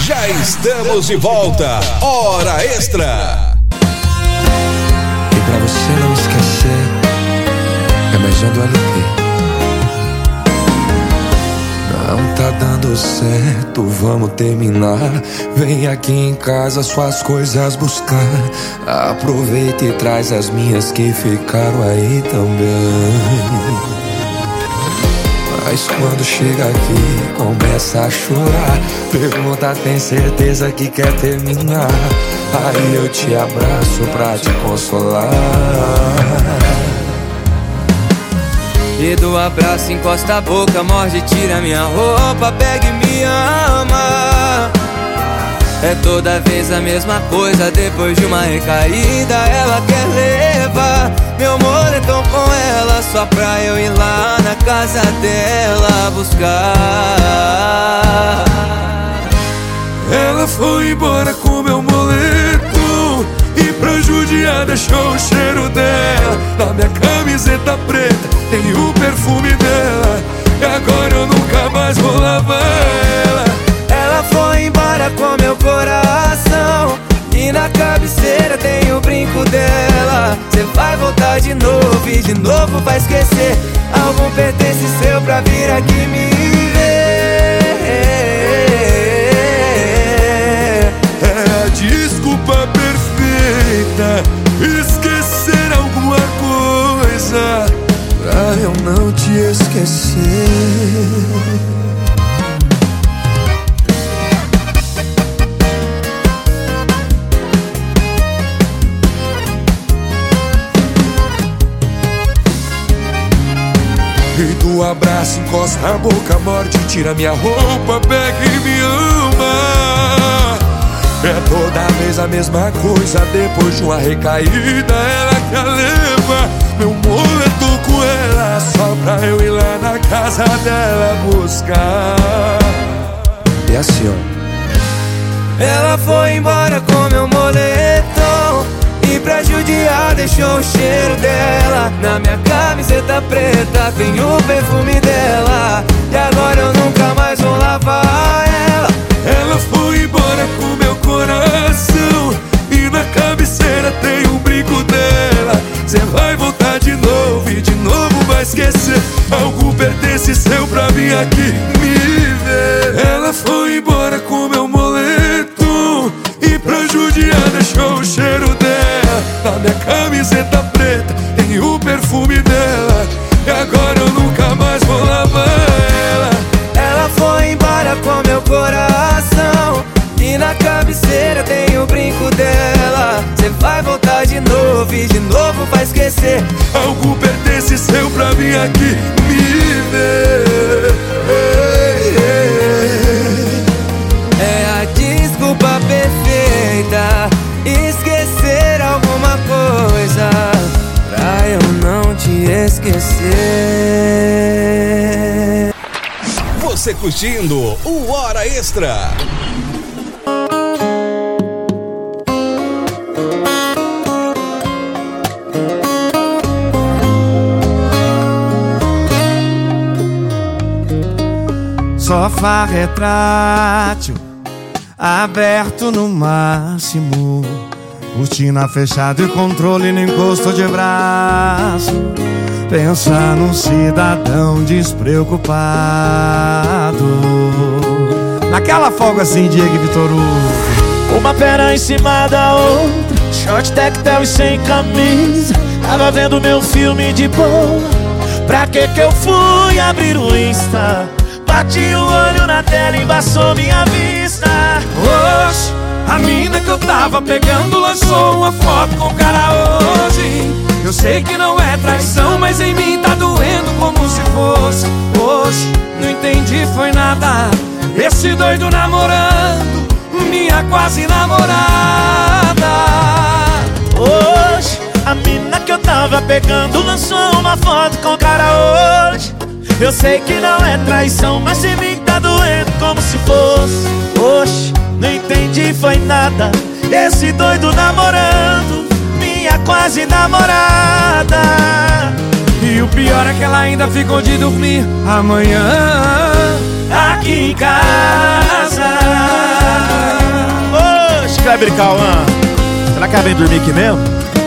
Já estamos de volta. Hora Extra. E pra você não esquecer, remejando LP. Não tá dando certo, vamos terminar. Vem aqui em casa suas coisas buscar. Aproveita e traz as minhas que ficaram aí também. Mas quando chega aqui, começa a chorar. Pergunta, tem certeza que quer terminar? Aí eu te abraço pra te consolar. E do abraço encosta a boca, morde, tira minha roupa, pega e me ama. É toda vez a mesma coisa, depois de uma recaída ela quer levar meu moletom com ela, só pra eu ir lá na casa dela buscar. Ela foi embora com meu moletom e pra judiar deixou o cheiro dela na minha camiseta preta, tem o perfume dela. E agora eu nunca mais vou lavar ela. Ela foi embora com meu coração e na cabeceira tem o brinco dela. Cê vai voltar de novo e de novo vai esquecer algum pertence seu pra vir aqui me ver. É a desculpa perfeita, esquecer alguma coisa pra eu não te esquecer. E do abraço encosta a boca, morde, tira minha roupa, pega e me ama. É toda vez a mesma coisa, depois de uma recaída ela quer levar meu moletom com ela, só pra eu ir lá na casa dela buscar. E assim ó, ela foi embora com meu moletom e pra judiar deixou o cheiro dela na minha camiseta preta, tem o perfume dela. E agora eu nunca mais vou lavar ela. Ela foi embora com meu coração e na cabeceira tem um brinco dela. Cê vai voltar de novo e de novo vai esquecer algo pertence seu pra vir aqui me ver. Ela foi embora com meu moletom e pra judiar deixou o cheiro dela na minha camiseta preta, tem o perfume dela. E agora eu nunca mais vou lavar ela. Ela foi embora com meu coração e na cabeceira tem o brinco dela. Cê vai voltar de novo e de novo vai esquecer algo pertence seu pra vir aqui me ver. É a desculpa perfeita, esquecer alguma coisa pra eu não te esquecer. Você curtindo o Hora Extra. Sofá retrátil, aberto no máximo, cortina fechada e controle no encosto de braço. Pensa num cidadão despreocupado, naquela folga assim, Diego e Vitor Hugo. Uma perna em cima da outra, short tactel e sem camisa. Tava vendo meu filme de boa, pra que eu fui abrir o Insta? Bati o olho na tela e embaçou minha vista. Oxe, a mina que eu tava pegando lançou uma foto com o cara hoje. Eu sei que não é traição, mas em mim tá doendo como se fosse. Oxe, não entendi foi nada. Esse doido namorando minha quase namorada. Hoje, a mina que eu tava pegando lançou uma foto com o cara hoje. Eu sei que não é traição, mas em mim tá doendo como se fosse. Oxe, não entendi foi nada. Esse doido namorando minha quase namorada. E o pior é que ela ainda ficou de dormir amanhã aqui em casa. Kleber e Cauã. Será que ela vem dormir aqui mesmo?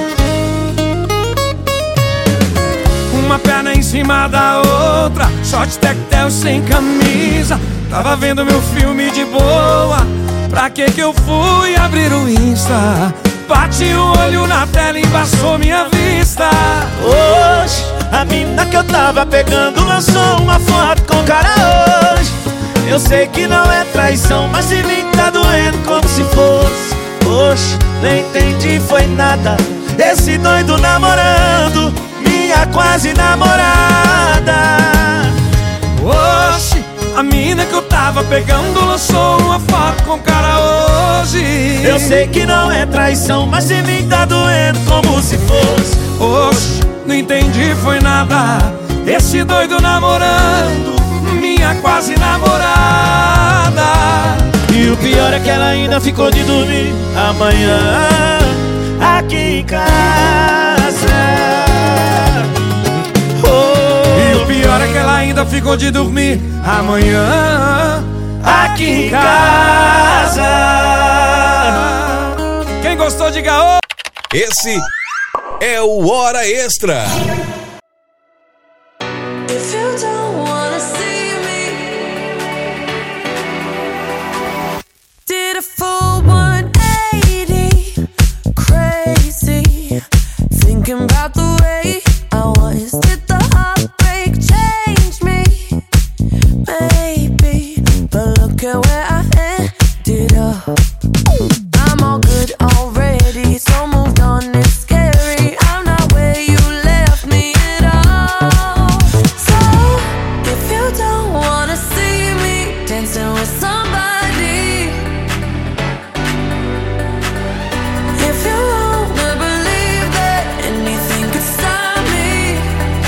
Uma perna em cima da outra, short tectel sem camisa. Tava vendo meu filme de boa, pra que eu fui abrir o Insta? Bati o olho na tela e embaçou minha vista. Hoje, a mina que eu tava pegando lançou uma foto com o cara hoje. Eu sei que não é traição, mas em mim tá doendo como se fosse. Oxe, nem entendi, foi nada. Esse doido namorando minha quase namorada. Oxe, a mina que eu tava pegando lançou uma foto com o cara hoje. Eu sei que não é traição, mas em mim tá doendo como se fosse. Oxe, não entendi, foi nada. Esse doido namorando minha quase namorada. E o pior é que ela ainda ficou de dormir amanhã aqui em casa. E o pior é que ela ainda ficou de dormir amanhã aqui em casa. Quem gostou, diga ô. Esse é o Hora Extra. If you don't wanna see me, did a full 180, crazy, thinking about the way I was. Did the heartbreak change me? Maybe, but look at where I ended up. I'm all good already, so moved on, it's scary. I'm not where you left me at all. So, if you don't wanna see me dancing with somebody, if you wanna believe that anything could stop me,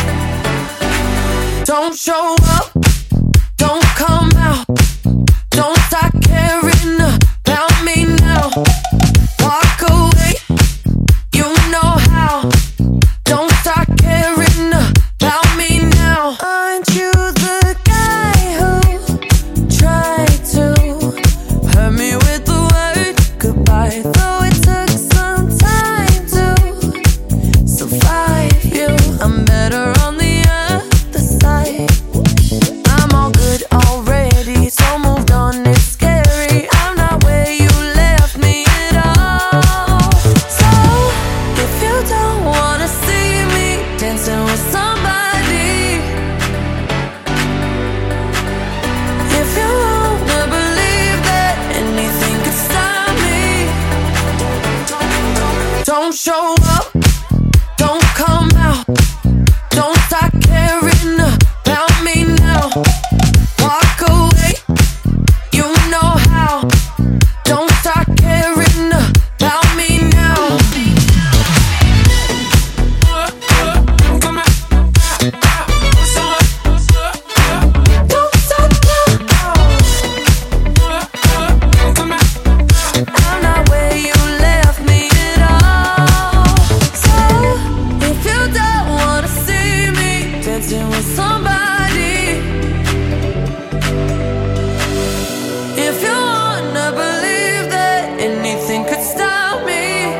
don't show up, don't come out, don't start caring about me now. Walk away, you know how. Don't start caring about me now. Aren't you the guy who tried to hurt me with the word goodbye? Though it took some time to survive you, I'm better on the other side. I'm all good already, so moved on, it's scary. I'm not where you left me at all. So, if you don't wanna see me dancing with somebody, if you wanna believe that anything could stop me, don't show up, don't come out, don't start caring about me now. Walk away, you know how. Don't start caring about me now. Don't stop now. I'm not where you left me at all. So, if you don't wanna see me dancing with somebody, if you wanna believe that anything could stop me,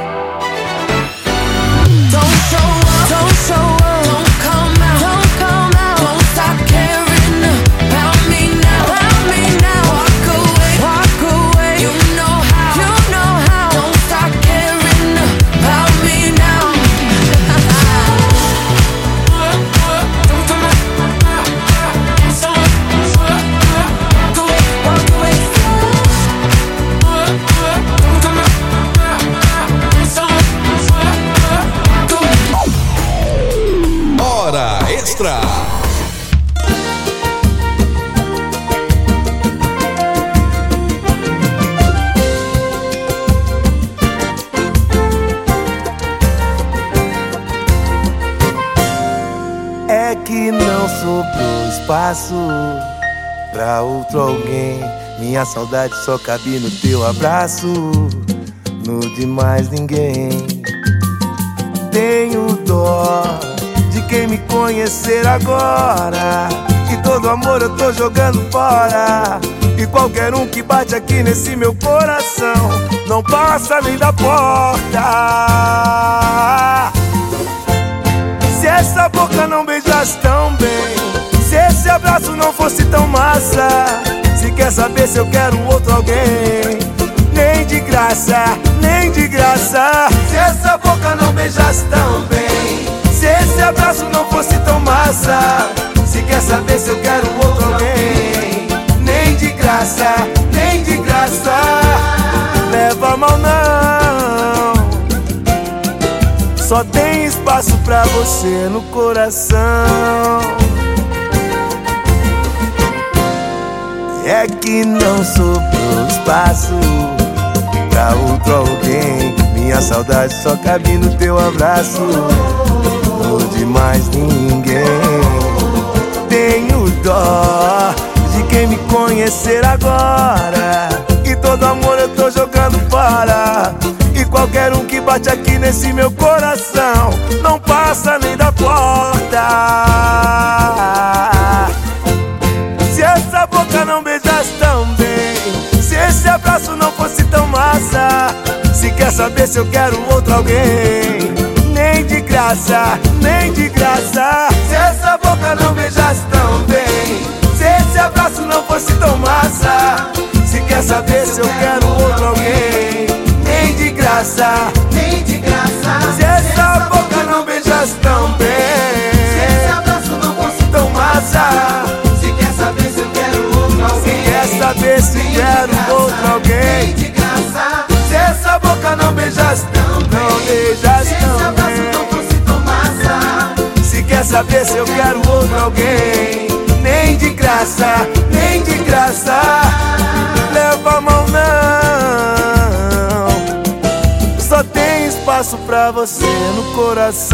don't show up, don't show up, don't come out, don't come out, don't stop caring about me now, walk away, you know how, don't stop caring about me now. Walk away, Hora Extra. É que não sobrou espaço pra outro alguém. Minha saudade só cabe no teu abraço, no de mais ninguém. Tenho dó de quem me conhecer agora, que todo amor eu tô jogando fora. E qualquer um que bate aqui nesse meu coração não passa nem da porta. Se essa boca não beijasse tão bem, se esse abraço não fosse tão massa, se quer saber se eu quero outro alguém, nem de graça, nem de graça. Se essa boca não beijasse tão bem, se esse abraço não fosse tão massa, se quer saber se eu quero outro alguém, nem de graça, nem de graça. Leva mal não, só tem espaço pra você no coração. É que não sobrou espaço pra outro alguém. Minha saudade só cabe no teu abraço, não de mais ninguém. Tenho dó de quem me conhecer agora, e todo amor eu tô jogando fora. E qualquer um que bate aqui nesse meu coração não passa nem da porta. Se essa boca não beijasse tão bem, se esse abraço não fosse tão massa, se quer saber se eu quero outro alguém, nem de graça, nem de graça. Se essa boca não beijasse tão bem, se esse abraço não fosse tão massa, se quer saber se eu quero outro alguém, nem de graça, nem de graça. Se essa boca não beijasse tão bem, se esse abraço não fosse tão massa, se quer saber se eu quero outro alguém, se quer saber se quero outro alguém, nem de graça. Se essa boca não beijasse tão bem, não beijasse tão bem, se esse abraço não fosse tão massa, se quer saber se eu quero outro alguém, nem de graça, nem de graça. Leva a mão não, só tem espaço pra você no coração.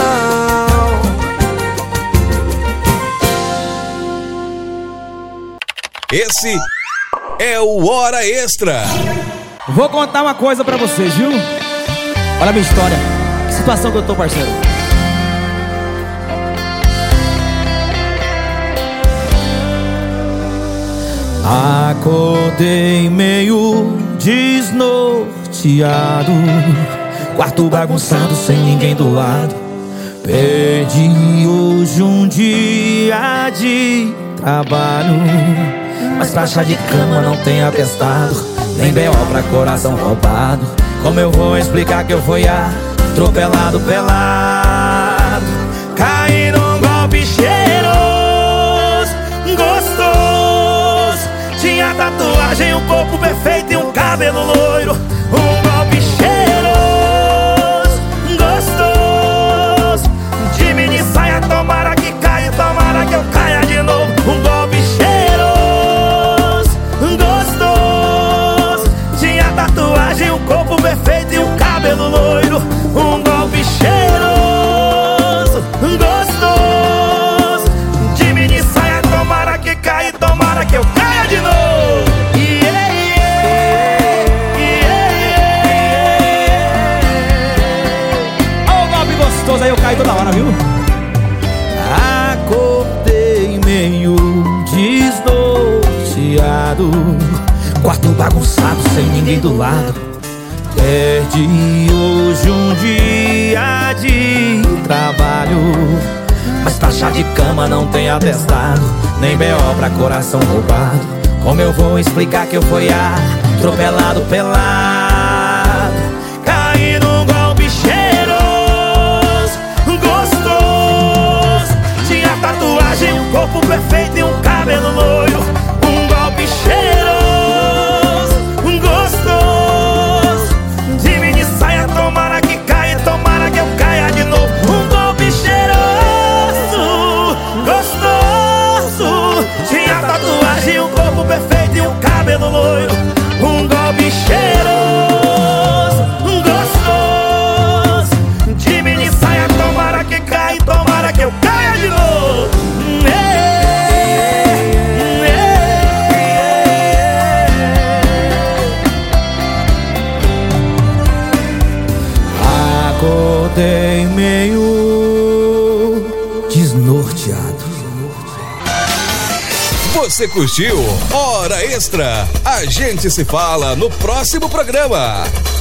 Esse é o Hora Extra. Vou contar uma coisa pra vocês, viu? Olha a minha história. Que situação que eu tô, parceiro. Acordei meio desnorteado, quarto bagunçado sem ninguém do lado. Perdi hoje um dia de trabalho, mas pra chá de cama não tem atestado, nem B.O. pra coração roubado. Como eu vou explicar que eu fui atropelado, pelado? Caí num golpe cheiroso, gostoso. Tinha tatuagem, um corpo perfeito e um cabelo loiro. Um golpe cheiroso, gostoso. De mini saia, tomara que caia, tomara que eu caia de novo. Um golpe cheiroso, gostoso. Tinha tatuagem, um corpo perfeito e um cabelo loiro. Um golpe cheiroso, gostoso. De mini saia, tomara que caia, tomara que eu caia de novo. Aí eu caio toda hora, viu? Acordei meio desnorteado, quarto bagunçado sem ninguém do lado. Perdi hoje um dia de trabalho, mas pra chá de cama não tem atestado, nem B.O. pra coração roubado. Como eu vou explicar que eu fui atropelado, pelado? Caí num golpe cheiroso, gostoso. Tinha tatuagem, um corpo perfeito e um cabelo loiro. Um golpe cheiroso, gostoso. De mini saia, tomara que caia, tomara que eu caia de novo. Um golpe cheiroso, gostoso. Tinha tatuagem, um corpo perfeito e um cabelo loiro. Um golpe cheiroso, gostoso. De mini saia, tomara que caia, tomara que eu caia de novo. Acordei meio desnorteado. Você curtiu Hora Extra? A gente se fala no próximo programa.